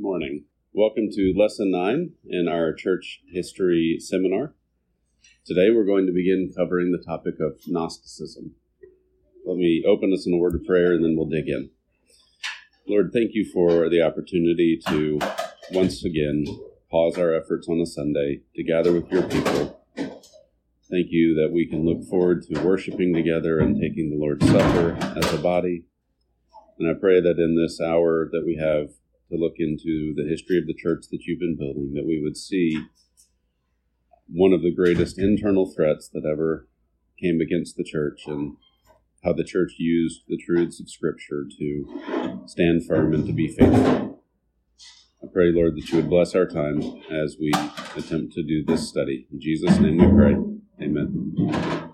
morning. Welcome to Lesson 9 in our church history seminar. Today we're going to begin covering the topic of Gnosticism. Let me open us in a word of prayer and then we'll dig in. Lord, thank you for the opportunity to once again pause our efforts on a Sunday to gather with your people. Thank you that we can look forward to worshiping together and taking the Lord's Supper as a body. And I pray that in this hour that we have to look into the history of the church that you've been building, that we would see one of the greatest internal threats that ever came against the church and how the church used the truths of Scripture to stand firm and to be faithful. I pray, Lord, that you would bless our time as we attempt to do this study. In Jesus' name we pray. Amen.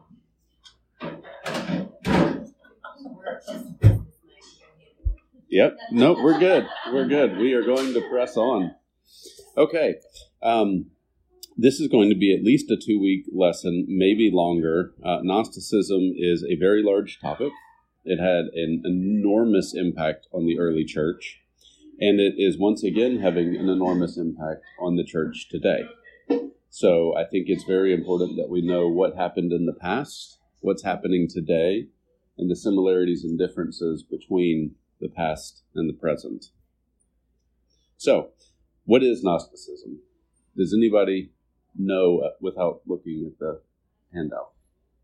Yep. No, we're good. We're good. We are going to press on. Okay. This is going to be at least a 2-week lesson, maybe longer. Gnosticism is a very large topic. It had an enormous impact on the early church, and it is once again having an enormous impact on the church today. So I think it's very important that we know what happened in the past, what's happening today, and the similarities and differences between the past and the present. So, what is Gnosticism? Does anybody know without looking at the handout?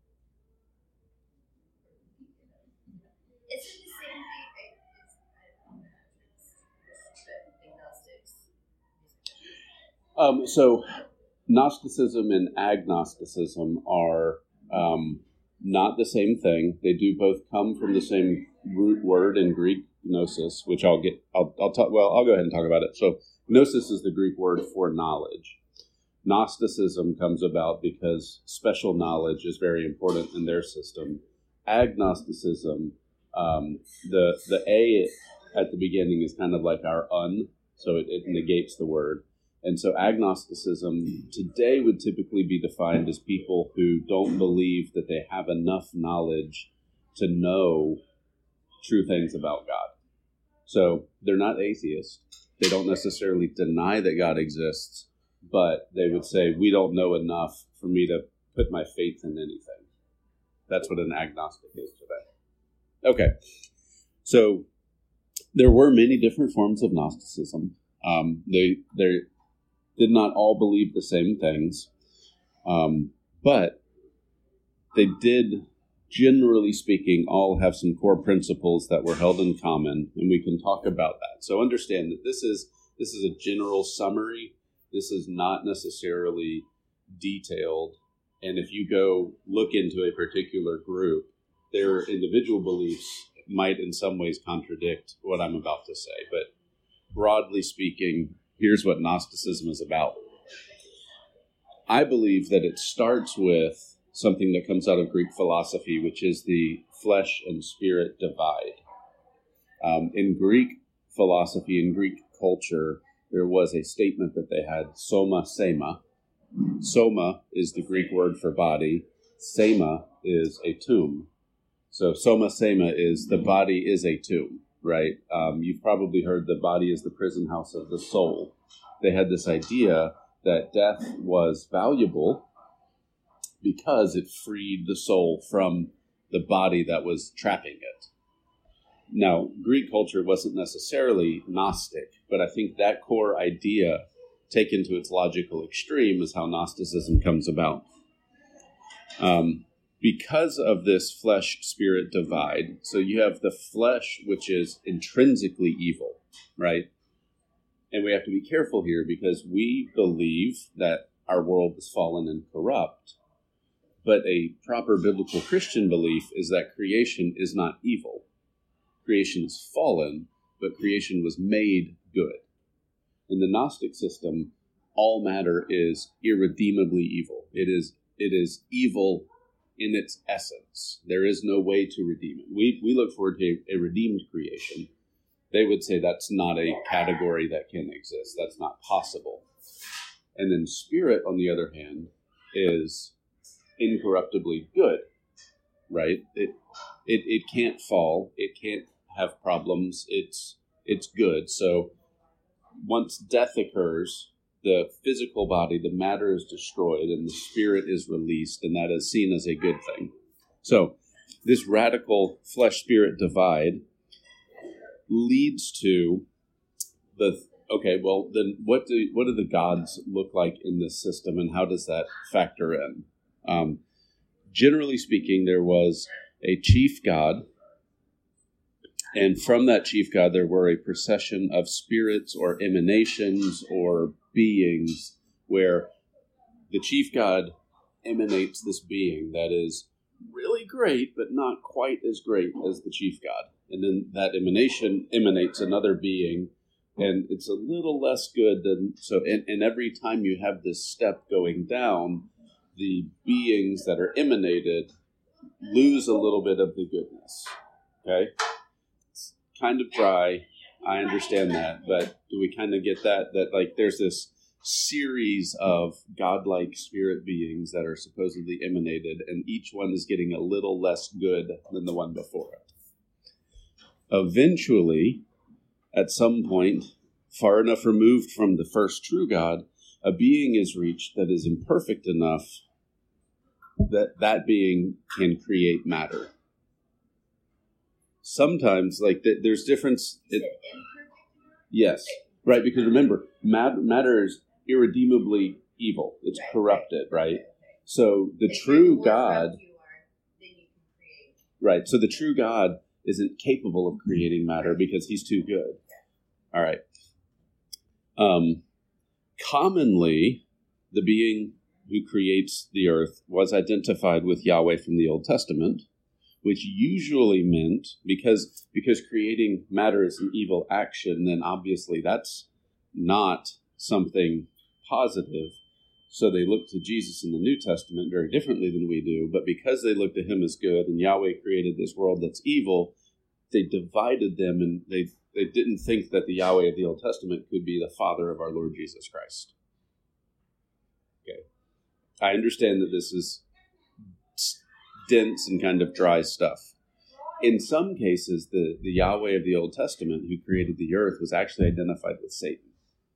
Is it the same thing? So, Gnosticism and agnosticism are not the same thing. They do both come from the same root word in Greek, gnosis, which I'll go ahead and talk about it. So gnosis is the Greek word for knowledge. Gnosticism comes about because special knowledge is very important in their system. Agnosticism, the A at the beginning is kind of like our so it negates the word. And so agnosticism today would typically be defined as people who don't believe that they have enough knowledge to know true things about God. So they're not atheists. They don't necessarily deny that God exists, but they would say, we don't know enough for me to put my faith in anything. That's what an agnostic is today. Okay, so there were many different forms of Gnosticism. They did not all believe the same things, but they did, generally speaking, all have some core principles that were held in common, and we can talk about that. So understand that this is a general summary. This is not necessarily detailed, and if you go look into a particular group, their individual beliefs might in some ways contradict what I'm about to say, but broadly speaking, here's what Gnosticism is about. I believe that it starts with something that comes out of Greek philosophy, which is the flesh and spirit divide. In Greek philosophy, in Greek culture, there was a statement that they had, soma sema. Soma is the Greek word for body. Sema is a tomb. So soma sema is the body is a tomb. Right? You've probably heard the body is the prison house of the soul. They had this idea that death was valuable because it freed the soul from the body that was trapping it. Now, Greek culture wasn't necessarily Gnostic, but I think that core idea, taken to its logical extreme, is how Gnosticism comes about. Because of this flesh-spirit divide, so you have the flesh, which is intrinsically evil, right? And we have to be careful here because we believe that our world is fallen and corrupt, but a proper biblical Christian belief is that creation is not evil. Creation is fallen, but creation was made good. In the Gnostic system, all matter is irredeemably evil. It is evil in its essence. There is no way to redeem it. We look forward to a redeemed creation. They would say that's not a category that can exist. That's not possible. And then spirit, on the other hand, is incorruptibly good, right? It can't fall. It can't have problems. It's good. So once death occurs, the physical body, the matter is destroyed, and the spirit is released, and that is seen as a good thing. So this radical flesh-spirit divide leads to then what do the gods look like in this system, and how does that factor in? Generally speaking, there was a chief god, and from that chief god there were a procession of spirits or emanations or beings, where the chief god emanates this being that is really great but not quite as great as the chief god, and then that emanation emanates another being, and it's a little less good than so. And every time you have this step going down, the beings that are emanated lose a little bit of the goodness. Okay, it's kind of dry. I understand that, but do we kind of get that? That like there's this series of godlike spirit beings that are supposedly emanated, and each one is getting a little less good than the one before it. Eventually, at some point, far enough removed from the first true God, a being is reached that is imperfect enough that that being can create matter. Sometimes, like, there's difference. Yes, right, because remember, matter is irredeemably evil. It's corrupted, right? So the true God... Right, so the true God isn't capable of creating matter because he's too good. All right. Commonly, the being who creates the earth was identified with Yahweh from the Old Testament, which usually meant, because creating matter is an evil action, then obviously that's not something positive. So they look to Jesus in the New Testament very differently than we do, but because they look to him as good and Yahweh created this world that's evil, they divided them, and they didn't think that the Yahweh of the Old Testament could be the Father of our Lord Jesus Christ. Okay. I understand that this is dense and kind of dry stuff. In some cases, the Yahweh of the Old Testament who created the earth was actually identified with Satan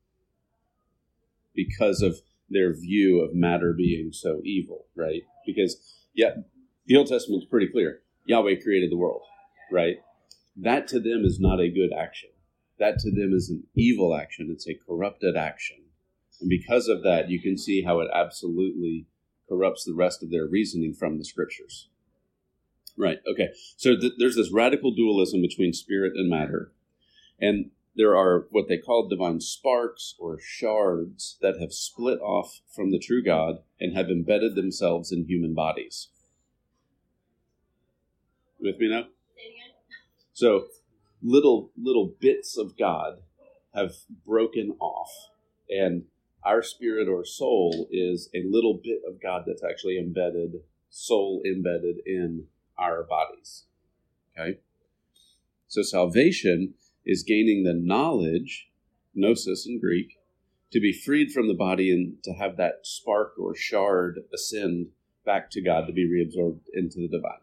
because of their view of matter being so evil, right? Because, the Old Testament's pretty clear. Yahweh created the world, right? That to them is not a good action. That to them is an evil action. It's a corrupted action. And because of that, you can see how it absolutely corrupts the rest of their reasoning from the scriptures. Right, okay. So there's this radical dualism between spirit and matter. And there are what they call divine sparks or shards that have split off from the true God and have embedded themselves in human bodies. With me now? So little bits of God have broken off, and our spirit or soul is a little bit of God that's actually soul embedded in our bodies. Okay? So salvation is gaining the knowledge, gnosis in Greek, to be freed from the body and to have that spark or shard ascend back to God, to be reabsorbed into the divine.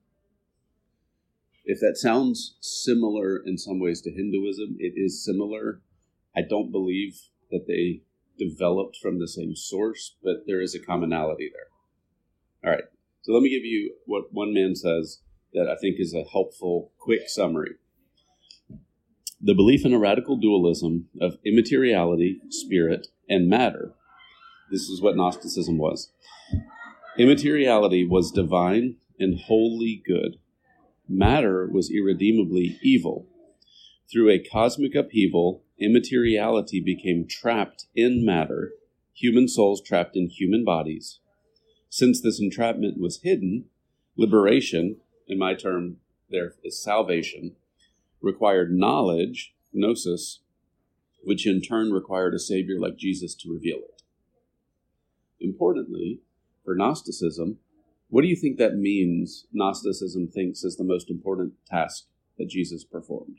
If that sounds similar in some ways to Hinduism, it is similar. I don't believe that they developed from the same source, but there is a commonality there. All right, so let me give you what one man says that I think is a helpful, quick summary. The belief in a radical dualism of immateriality, spirit, and matter. This is what Gnosticism was. Immateriality was divine and wholly good. Matter was irredeemably evil. Through a cosmic upheaval, immateriality became trapped in matter, human souls trapped in human bodies. Since this entrapment was hidden, liberation, in my term there is salvation, required knowledge, gnosis, which in turn required a Savior like Jesus to reveal it. Importantly, for Gnosticism, what do you think that means Gnosticism thinks is the most important task that Jesus performed?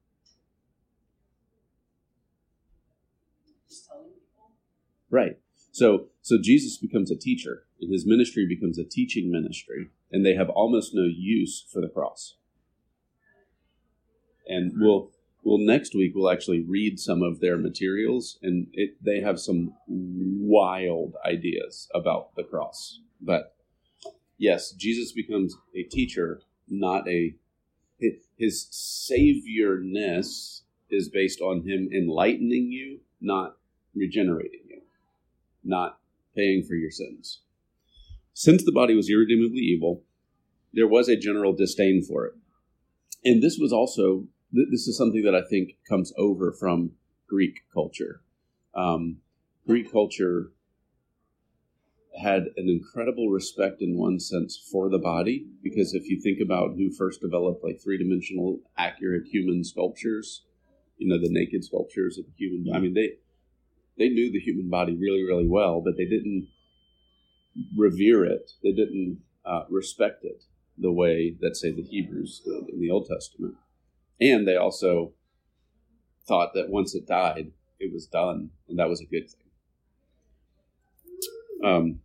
Right. So Jesus becomes a teacher, and his ministry becomes a teaching ministry, and they have almost no use for the cross. And we'll Well, next week we'll actually read some of their materials, and they have some wild ideas about the cross. But yes, Jesus becomes a teacher, not his saviorness is based on him enlightening you, not regenerating you, not paying for your sins. Since the body was irredeemably evil, there was a general disdain for it. And this was also, this is something that I think comes over from Greek culture. Greek culture had an incredible respect in one sense for the body, because if you think about who first developed like three-dimensional accurate human sculptures, the naked sculptures of the human, I mean, they knew the human body really, really well, but they didn't revere it. They didn't respect it the way that, say, the Hebrews did in the Old Testament. And they also thought that once it died, it was done, and that was a good thing.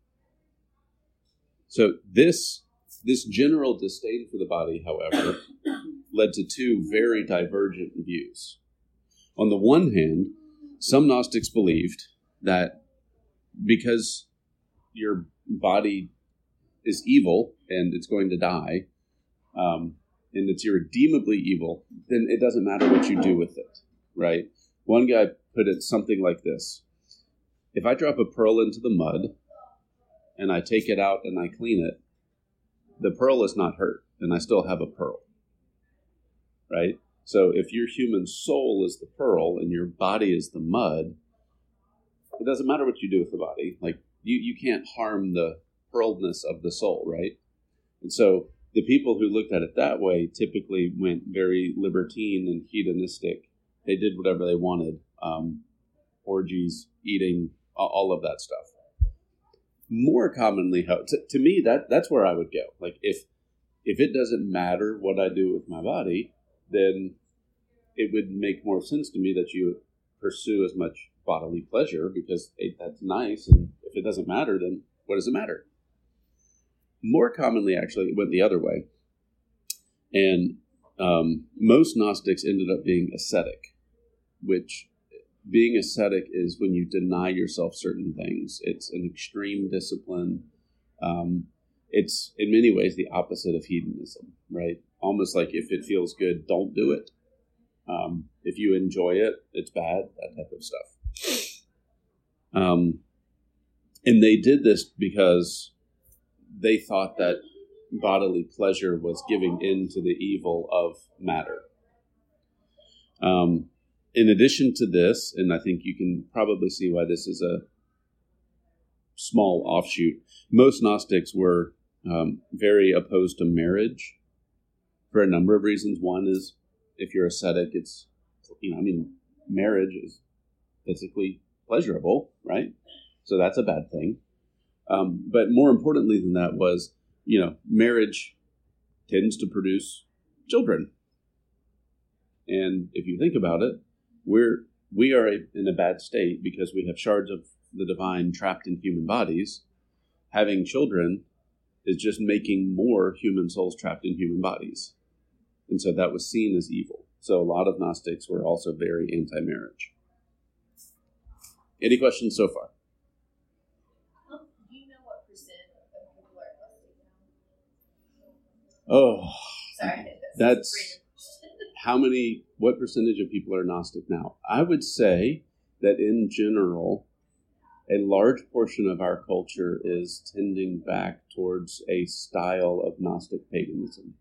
So this general disdain for the body, however, led to two very divergent views. On the one hand, some Gnostics believed that because your body is evil and it's going to die, and it's irredeemably evil, then it doesn't matter what you do with it, right? One guy put it something like this: if I drop a pearl into the mud and I take it out and I clean it, the pearl is not hurt, and I still have a pearl, right? So if your human soul is the pearl and your body is the mud, it doesn't matter what you do with the body. Like, you can't harm the pearlness of the soul, right? And so the people who looked at it that way typically went very libertine and hedonistic. They did whatever they wanted, orgies, eating, all of that stuff. More commonly, to me, that's where I would go. Like, if it doesn't matter what I do with my body, then it would make more sense to me that you pursue as much bodily pleasure, because that's nice, and if it doesn't matter, then what does it matter? More commonly, actually, it went the other way. And most Gnostics ended up being ascetic, which being ascetic is when you deny yourself certain things. It's an extreme discipline. It's, in many ways, the opposite of hedonism, right? Almost like if it feels good, don't do it. If you enjoy it, it's bad, that type of stuff. And they did this because they thought that bodily pleasure was giving in to the evil of matter. In addition to this, and I think you can probably see why this is a small offshoot, most Gnostics were very opposed to marriage for a number of reasons. One is, if you're ascetic, it's, marriage is physically pleasurable, right? So that's a bad thing. But more importantly than that was, marriage tends to produce children. And if you think about it, we are in a bad state because we have shards of the divine trapped in human bodies. Having children is just making more human souls trapped in human bodies. And so that was seen as evil. So a lot of Gnostics were also very anti-marriage. Any questions so far? Do you know what percent of people are Gnostic now? Oh, Sorry. that's what percentage of people are Gnostic now? I would say that in general, a large portion of our culture is tending back towards a style of Gnostic paganism.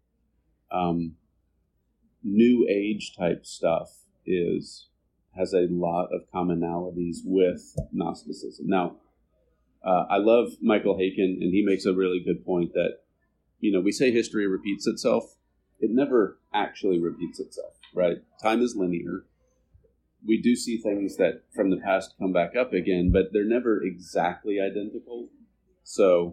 New Age type stuff has a lot of commonalities with Gnosticism. Now, I love Michael Haykin, and he makes a really good point that, we say history repeats itself. It never actually repeats itself, right? Time is linear. We do see things that from the past come back up again, but they're never exactly identical. So,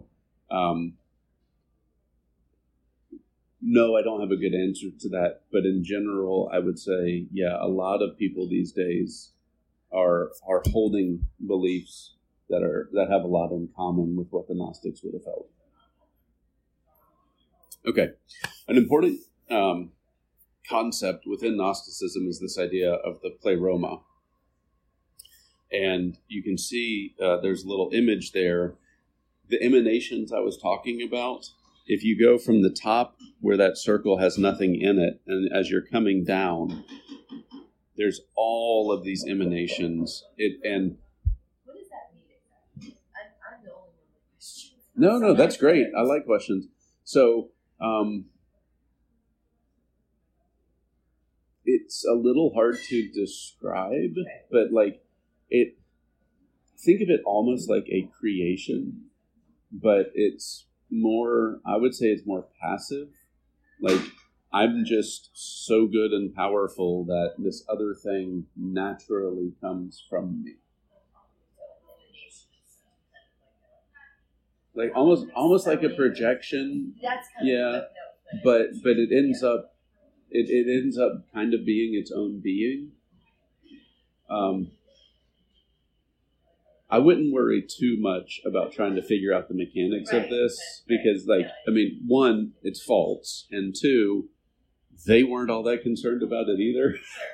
no, I don't have a good answer to that. But in general, I would say, a lot of people these days are holding beliefs that have a lot in common with what the Gnostics would have held. Okay, an important concept within Gnosticism is this idea of the pleroma. And you can see there's a little image there. The emanations I was talking about, if you go from the top where that circle has nothing in it, and as you're coming down, there's all of these emanations. And what does that mean exactly? I'm the only one with questions. No, that's great. I like questions. So, it's a little hard to describe, but think of it almost like a creation, but it's more, I would say it's more passive. Like, I'm just so good and powerful that this other thing naturally comes from me. Like almost like a projection. That's kind of but it ends up kind of being its own being. I wouldn't worry too much about trying to figure out the mechanics of this because, one, it's false, and two, they weren't all that concerned about it either.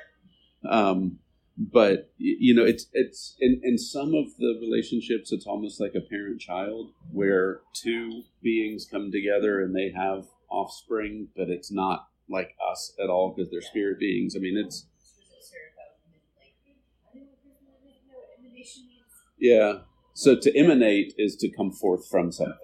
But it's in some of the relationships, it's almost like a parent-child where two beings come together and they have offspring, but it's not like us at all because they're spirit beings. I mean, it's yeah. So to emanate is to come forth from something.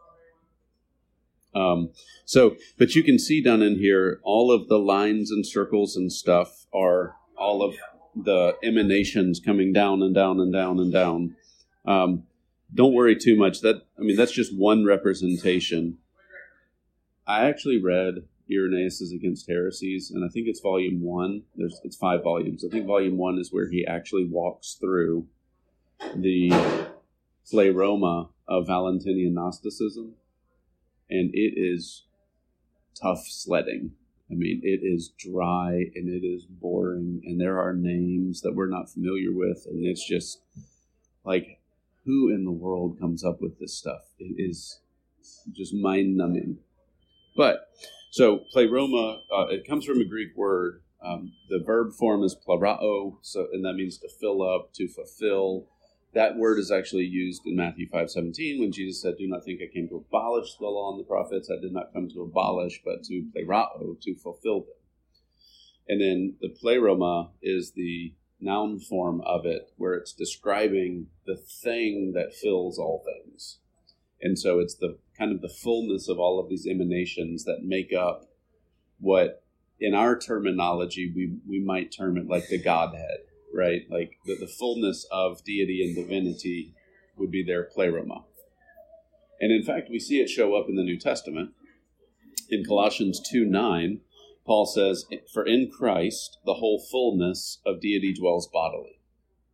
But you can see down in here, all of the lines and circles and stuff are all of the emanations coming down and down and down and down. Don't worry too much. That's just one representation. I actually read Irenaeus' Against Heresies, and I think it's volume 1. It's 5 volumes. I think volume 1 is where he actually walks through the pleroma of Valentinian Gnosticism, and it is tough sledding. I mean, it is dry and it is boring, and there are names that we're not familiar with, and it's just like, who in the world comes up with this stuff? It is just mind-numbing. But, so pleroma, it comes from a Greek word. The verb form is plerao, and that means to fill up, to fulfill. That word is actually used in Matthew 5:17 when Jesus said, "Do not think I came to abolish the law and the prophets. I did not come to abolish, but to plerao, to fulfill them." And then the pleroma is the noun form of it, where it's describing the thing that fills all things. And so it's the kind of the fullness of all of these emanations that make up what, in our terminology, we might term it like the Godhead. Right? Like the fullness of deity and divinity would be their pleroma. And in fact, we see it show up in the New Testament. In Colossians 2:9, Paul says, "For in Christ, the whole fullness of deity dwells bodily."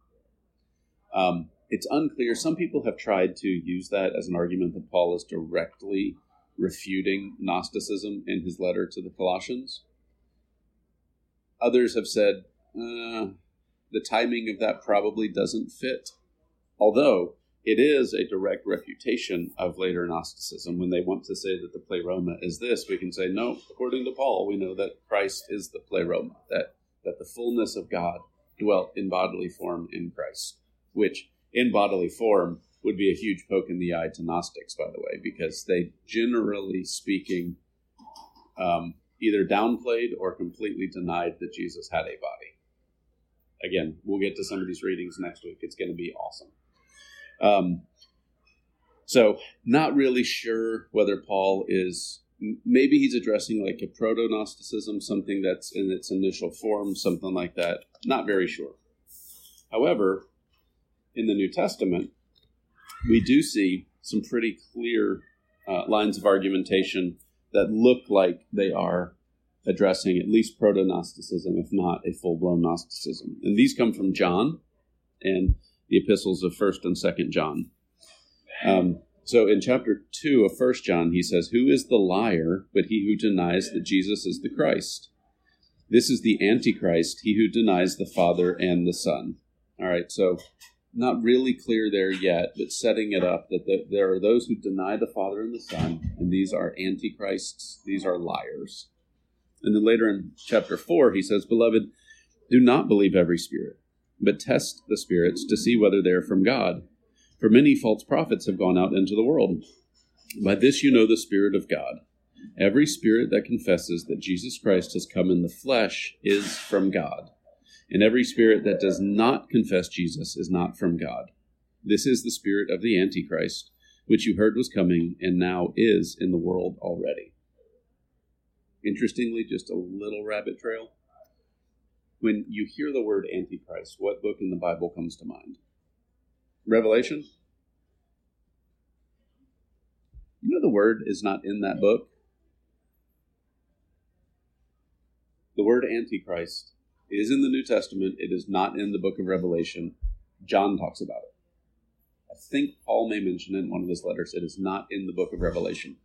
It's unclear. Some people have tried to use that as an argument that Paul is directly refuting Gnosticism in his letter to the Colossians. Others have said, the timing of that probably doesn't fit. Although it is a direct refutation of later Gnosticism. When they want to say that the pleroma is this, we can say, no, according to Paul, we know that Christ is the pleroma, that the fullness of God dwelt in bodily form in Christ, which in bodily form would be a huge poke in the eye to Gnostics, by the way, because they, generally speaking, either downplayed or completely denied that Jesus had a body. Again, we'll get to some of these readings next week. It's going to be awesome. So not really sure whether Paul is, maybe he's addressing like a proto-Gnosticism, something that's in its initial form, something like that. Not very sure. However, in the New Testament, we do see some pretty clear lines of argumentation that look like they are addressing at least proto-Gnosticism, if not a full-blown Gnosticism. And these come from John and the epistles of 1st and 2nd John. So in chapter 2 of 1 John, he says, "Who is the liar but he who denies that Jesus is the Christ? This is the Antichrist, he who denies the Father and the Son." All right, so not really clear there yet, but setting it up that there are those who deny the Father and the Son, and these are antichrists, these are liars. And then later in chapter 4, he says, "Beloved, do not believe every spirit, but test the spirits to see whether they are from God. For many false prophets have gone out into the world. By this you know the Spirit of God. Every spirit that confesses that Jesus Christ has come in the flesh is from God. And every spirit that does not confess Jesus is not from God. This is the spirit of the Antichrist, which you heard was coming and now is in the world already." Interestingly, just a little rabbit trail. When you hear the word Antichrist, what book in the Bible comes to mind? Revelation? You know the word is not in that book? The word Antichrist is in the New Testament. It is not in the book of Revelation. John talks about it. I think Paul may mention it in one of his letters. It is not in the book of Revelation.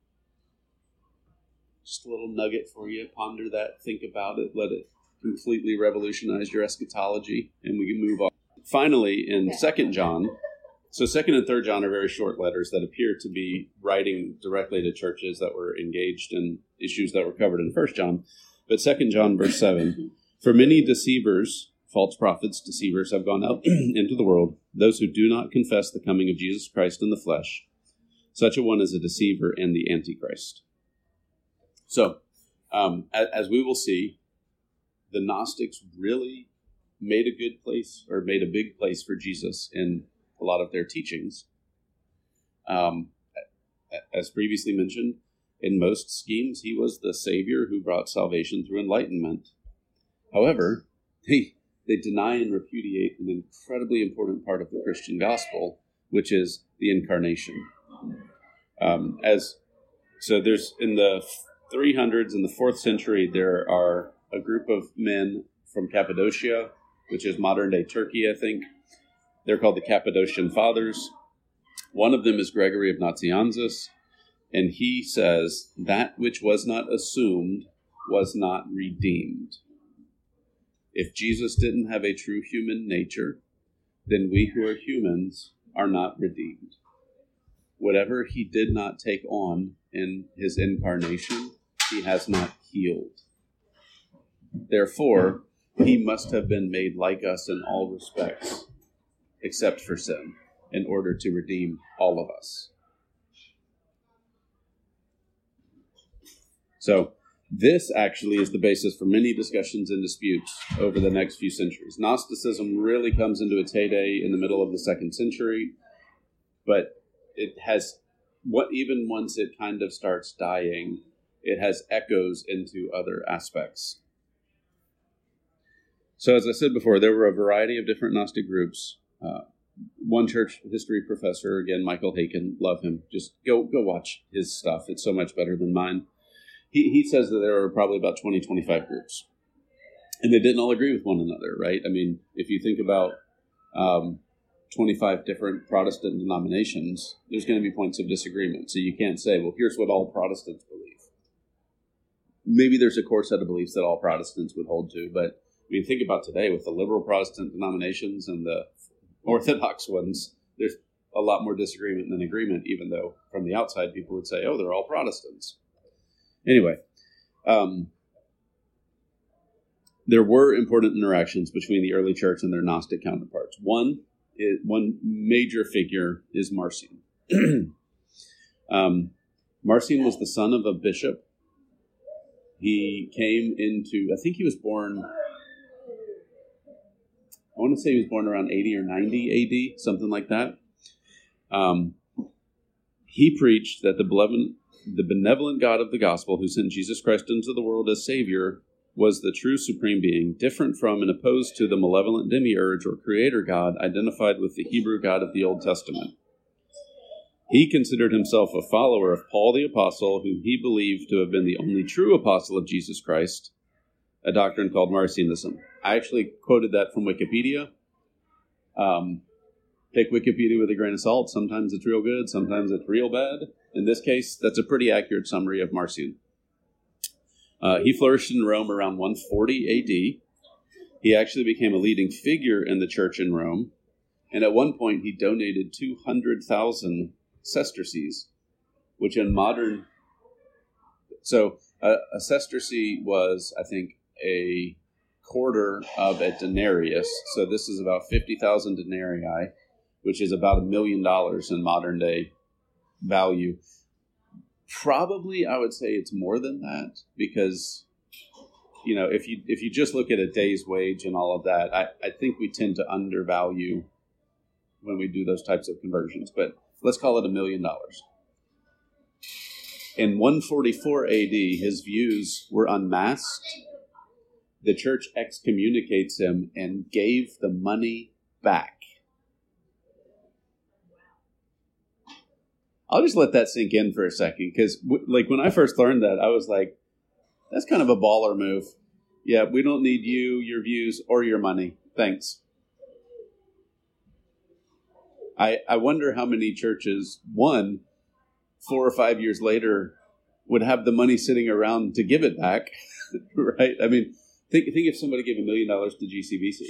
Just a little nugget for you. Ponder that. Think about it. Let it completely revolutionize your eschatology, and we can move on. Finally, in 2 John, so 2 and 3 John are very short letters that appear to be writing directly to churches that were engaged in issues that were covered in 1 John. But 2 John verse 7, "For many deceivers, false prophets, deceivers, have gone out into the world, those who do not confess the coming of Jesus Christ in the flesh. Such a one is a deceiver and the Antichrist." So, as we will see, the Gnostics really made a good place, or made a big place for Jesus in a lot of their teachings. As previously mentioned, in most schemes, he was the Savior who brought salvation through enlightenment. However, they deny and repudiate an incredibly important part of the Christian gospel, which is the incarnation. So there's in the 300s, in the 4th century, there are a group of men from Cappadocia, which is modern-day Turkey, I think. They're called the Cappadocian Fathers. One of them is Gregory of Nazianzus, and he says, "That which was not assumed was not redeemed." If Jesus didn't have a true human nature, then we who are humans are not redeemed. Whatever he did not take on in his incarnation, he has not healed. Therefore, he must have been made like us in all respects, except for sin, in order to redeem all of us. So, this actually is the basis for many discussions and disputes over the next few centuries. Gnosticism really comes into its heyday in the middle of the 2nd century, but it has, even once it kind of starts dying, it has echoes into other aspects. So as I said before, there were a variety of different Gnostic groups. One church history professor, again, Michael Haken, love him. Just go watch his stuff. It's so much better than mine. He says that there are probably about 20, 25 groups. And they didn't all agree with one another, right? I mean, if you think about 25 different Protestant denominations, there's going to be points of disagreement. So you can't say, well, here's what all Protestants believe. Maybe there's a core set of beliefs that all Protestants would hold to, but I mean, think about today with the liberal Protestant denominations and the Orthodox ones, there's a lot more disagreement than agreement, even though from the outside people would say, oh, they're all Protestants. Anyway, there were important interactions between the early church and their Gnostic counterparts. One major figure is Marcion. Marcion was the son of a bishop. He came into, I think he was born, I want to say he was born around 80 or 90 AD, something like that. He preached that the benevolent God of the gospel who sent Jesus Christ into the world as Savior was the true supreme being, different from and opposed to the malevolent demiurge or creator God identified with the Hebrew God of the Old Testament. He considered himself a follower of Paul the Apostle, whom he believed to have been the only true apostle of Jesus Christ, a doctrine called Marcionism. I actually quoted that from Wikipedia. Take Wikipedia with a grain of salt. Sometimes it's real good, sometimes it's real bad. In this case, that's a pretty accurate summary of Marcion. He flourished in Rome around 140 AD. He actually became a leading figure in the church in Rome. And at one point, he donated 200,000 sesterces, which in modern... So A sesterce was, I think, a quarter of a denarius. So this is about 50,000 denarii, which is about $1 million in modern day value. Probably, I would say it's more than that, because, you know, if you just look at a day's wage and all of that, I think we tend to undervalue when we do those types of conversions. But let's call it $1 million. In 144 AD, his views were unmasked. The church excommunicates him and gave the money back. I'll just let that sink in for a second, because like when I first learned that, I was like, that's kind of a baller move. Yeah, we don't need you, your views, or your money. Thanks. I wonder how many churches, 4 or 5 years later, would have the money sitting around to give it back, right? I mean, think if somebody gave $1 million to GCBC.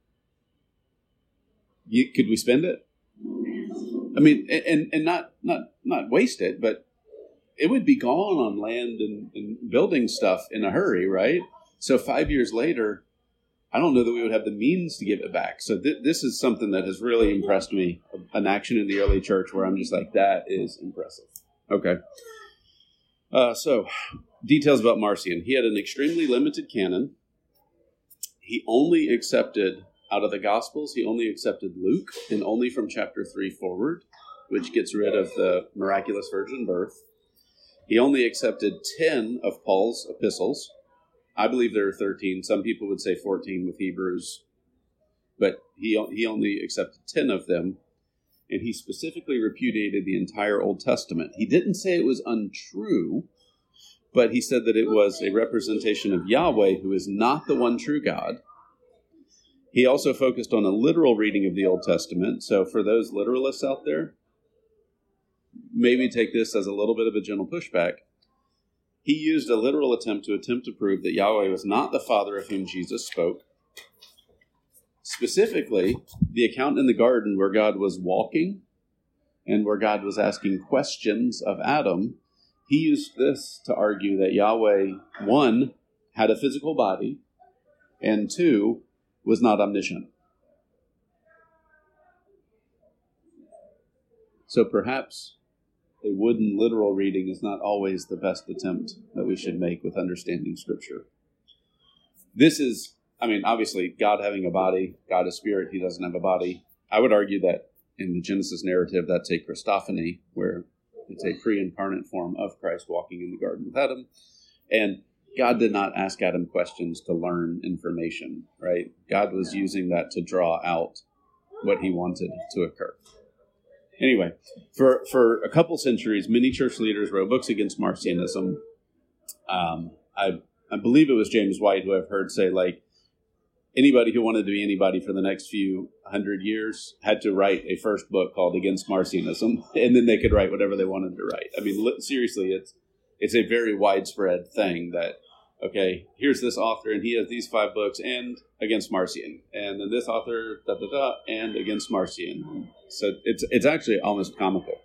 Could we spend it? I mean, and not waste it, but it would be gone on land and building stuff in a hurry, right? So 5 years later, I don't know that we would have the means to give it back. So this is something that has really impressed me, an action in the early church where I'm just like, that is impressive. Okay. So details about Marcion. He had an extremely limited canon. He only accepted, out of the Gospels, he only accepted Luke, and only from chapter 3 forward, which gets rid of the miraculous virgin birth. He only accepted 10 of Paul's epistles. I believe there are 13. Some people would say 14 with Hebrews. But he only accepted 10 of them. And he specifically repudiated the entire Old Testament. He didn't say it was untrue, but he said that it was a representation of Yahweh, who is not the one true God. He also focused on a literal reading of the Old Testament. So for those literalists out there, maybe take this as a little bit of a gentle pushback. He used a literal attempt to prove that Yahweh was not the Father of whom Jesus spoke. Specifically, the account in the garden where God was walking and where God was asking questions of Adam, he used this to argue that Yahweh, 1, had a physical body, and 2, was not omniscient. So perhaps a wooden literal reading is not always the best attempt that we should make with understanding Scripture. This is, obviously, God having a body, God is spirit, he doesn't have a body. I would argue that in the Genesis narrative, that's a Christophany, where it's a pre-incarnate form of Christ walking in the garden with Adam. And God did not ask Adam questions to learn information, right? God was using that to draw out what he wanted to occur. Anyway, for a couple centuries, many church leaders wrote books against Marcionism. I believe it was James White who I've heard say, like, anybody who wanted to be anybody for the next few 100 years had to write a first book called Against Marcionism, and then they could write whatever they wanted to write. I mean, seriously, it's a very widespread thing that, okay, here's this author, and he has these 5 books, and against Marcion, and then this author, and against Marcion. So it's actually almost comical.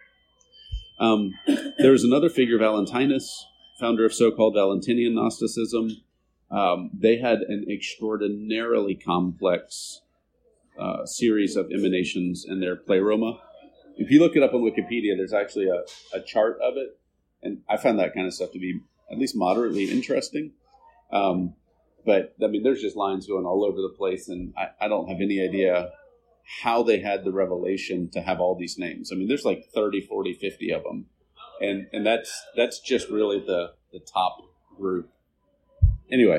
There was another figure, Valentinus, founder of so-called Valentinian Gnosticism. They had an extraordinarily complex series of emanations in their pleroma. If you look it up on Wikipedia, there's actually a chart of it, and I found that kind of stuff to be at least moderately interesting. But, there's just lines going all over the place, and I don't have any idea how they had the revelation to have all these names. There's like 30, 40, 50 of them. And that's just really the top group. Anyway,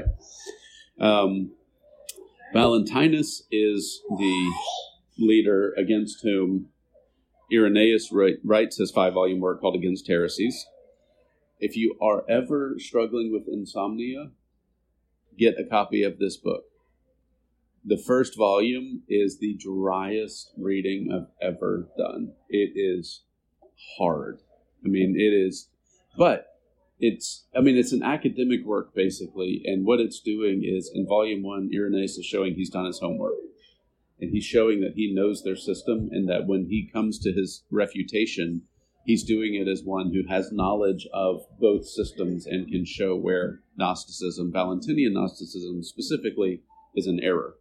Valentinus is the leader against whom Irenaeus writes his 5-volume work called Against Heresies. If you are ever struggling with insomnia, get a copy of this book. The first volume is the driest reading I've ever done. It is hard. It is, but it's an academic work, basically, and what it's doing is, in volume 1, Irenaeus is showing he's done his homework, and he's showing that he knows their system, and that when he comes to his refutation, he's doing it as one who has knowledge of both systems and can show where Gnosticism, Valentinian Gnosticism specifically, is an error.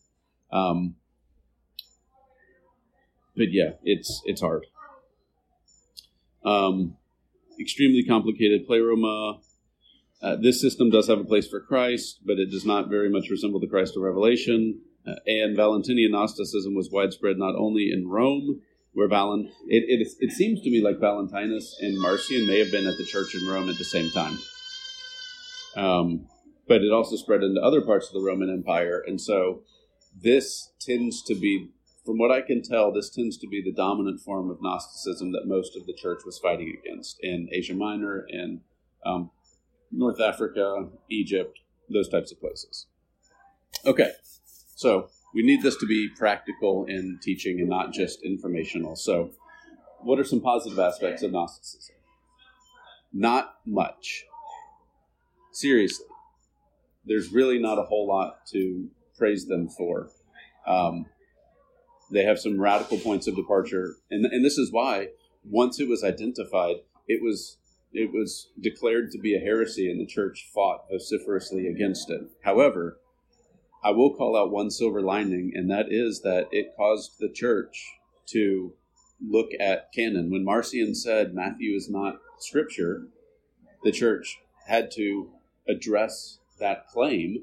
But yeah, it's hard. Extremely complicated pleroma. This system does have a place for Christ, but it does not very much resemble the Christ of Revelation. And Valentinian Gnosticism was widespread not only in Rome, where it seems to me like Valentinus and Marcion may have been at the church in Rome at the same time. But it also spread into other parts of the Roman Empire. And so this tends to be, from what I can tell, this tends to be the dominant form of Gnosticism that most of the church was fighting against in Asia Minor and North Africa, Egypt, those types of places. Okay, so we need this to be practical in teaching and not just informational. So what are some positive aspects of Gnosticism? Not much. Seriously. There's really not a whole lot to praise them for. They have some radical points of departure. And this is why, once it was identified, it was declared to be a heresy, and the church fought vociferously against it. However, I will call out one silver lining, and that is that it caused the church to look at canon. When Marcion said Matthew is not Scripture, the church had to address that claim.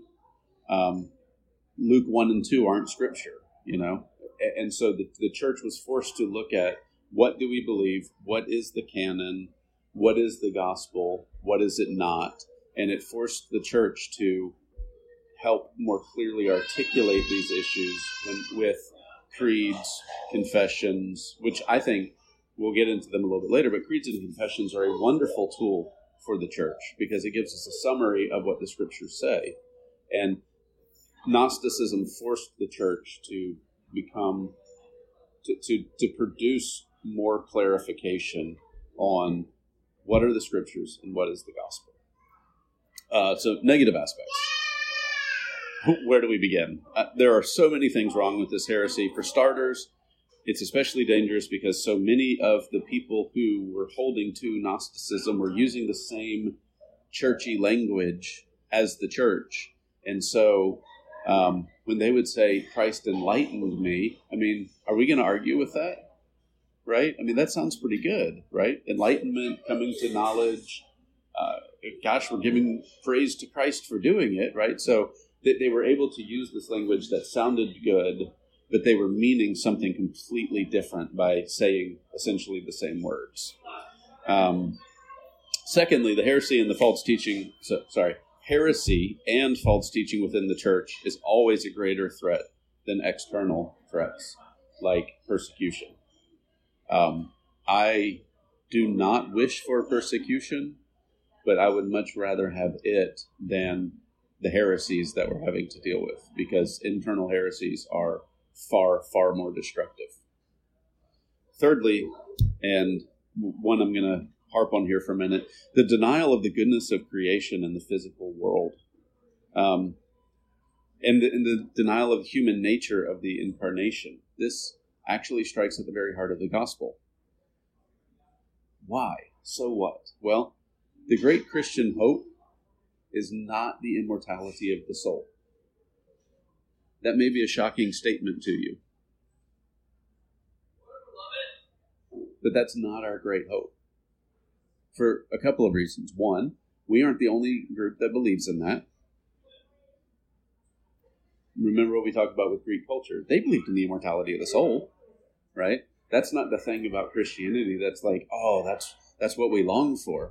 Luke 1 and 2 aren't Scripture, And so the church was forced to look at, what do we believe? What is the canon? What is the gospel? What is it not? And it forced the church to help more clearly articulate these issues with creeds, confessions, which I think we'll get into them a little bit later, but creeds and confessions are a wonderful tool for the church because it gives us a summary of what the scriptures say. And Gnosticism forced the church to become, to produce more clarification on what are the scriptures and what is the gospel. So negative aspects. Where do we begin? There are so many things wrong with this heresy. For starters, it's especially dangerous because so many of the people who were holding to Gnosticism were using the same churchy language as the church. And so when they would say, Christ enlightened me, are we going to argue with that? Right? That sounds pretty good, right? Enlightenment, coming to knowledge. We're giving praise to Christ for doing it, right? So they were able to use this language that sounded good, but they were meaning something completely different by saying essentially the same words. Secondly, the heresy and false teaching within the church is always a greater threat than external threats, like persecution. I do not wish for persecution, but I would much rather have it than the heresies that we're having to deal with, because internal heresies are far, far more destructive. Thirdly, and one I'm going to harp on here for a minute, the denial of the goodness of creation in the physical world, and the denial of human nature of the incarnation. This actually strikes at the very heart of the gospel. Why? So what? Well, the great Christian hope is not the immortality of the soul. That may be a shocking statement to you. But that's not our great hope. For a couple of reasons. One, we aren't the only group that believes in that. Remember what we talked about with Greek culture. They believed in the immortality of the soul, right? That's not the thing about Christianity that's like, that's what we long for.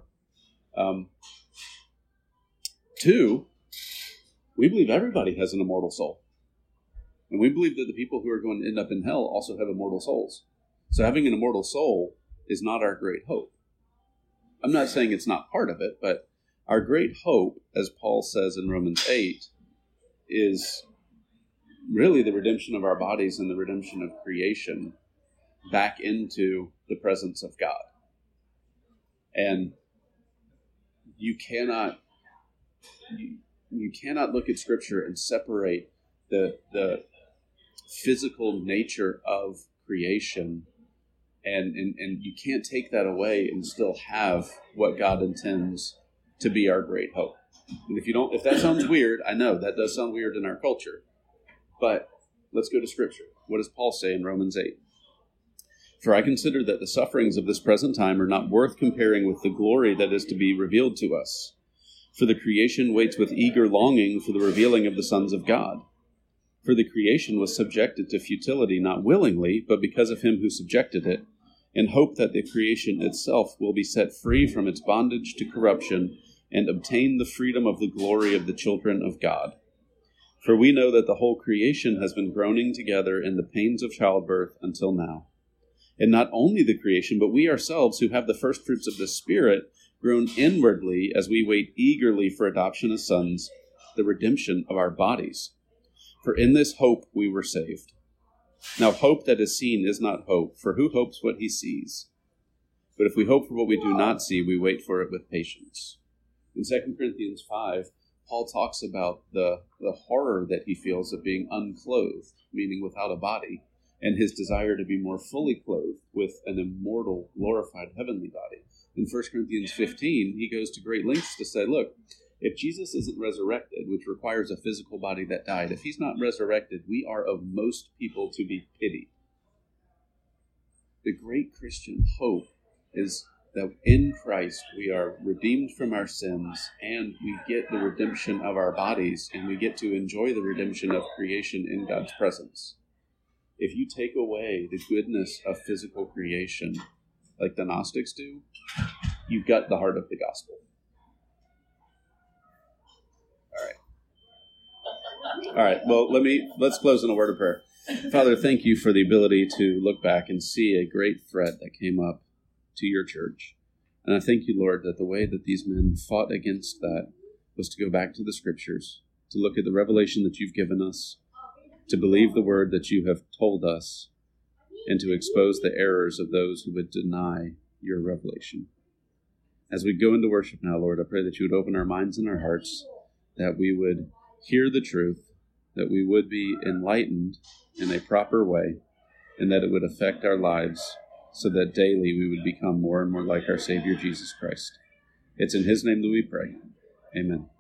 Two, we believe everybody has an immortal soul. And we believe that the people who are going to end up in hell also have immortal souls. So having an immortal soul is not our great hope. I'm not saying it's not part of it, but our great hope, as Paul says in Romans 8, is really the redemption of our bodies and the redemption of creation back into the presence of God. And you cannot look at Scripture and separate the physical nature of creation And you can't take that away and still have what God intends to be our great hope. And if that sounds weird, I know that does sound weird in our culture. But let's go to Scripture. What does Paul say in Romans 8? For I consider that the sufferings of this present time are not worth comparing with the glory that is to be revealed to us. For the creation waits with eager longing for the revealing of the sons of God. For the creation was subjected to futility not willingly, but because of him who subjected it, in hope that the creation itself will be set free from its bondage to corruption and obtain the freedom of the glory of the children of God. For we know that the whole creation has been groaning together in the pains of childbirth until now. And not only the creation, but we ourselves who have the first fruits of the Spirit groan inwardly as we wait eagerly for adoption as sons, the redemption of our bodies. For in this hope we were saved. Now hope that is seen is not hope, for who hopes what he sees? But if we hope for what we do not see, we wait for it with patience. In 2 Corinthians 5, Paul talks about the horror that he feels of being unclothed, meaning without a body, and his desire to be more fully clothed with an immortal, glorified heavenly body. In 1 Corinthians 15, he goes to great lengths to say, look, if Jesus isn't resurrected, which requires a physical body that died, if he's not resurrected, we are of most people to be pitied. The great Christian hope is that in Christ we are redeemed from our sins, and we get the redemption of our bodies, and we get to enjoy the redemption of creation in God's presence. If you take away the goodness of physical creation, like the Gnostics do, you've got the heart of the gospel. All right. Well, let's close in a word of prayer. Father, thank you for the ability to look back and see a great threat that came up to your church. And I thank you, Lord, that the way that these men fought against that was to go back to the Scriptures, to look at the revelation that you've given us, to believe the word that you have told us, and to expose the errors of those who would deny your revelation. As we go into worship now, Lord, I pray that you would open our minds and our hearts, that we would hear the truth, that we would be enlightened in a proper way, and that it would affect our lives so that daily we would become more and more like our Savior Jesus Christ. It's in his name that we pray. Amen.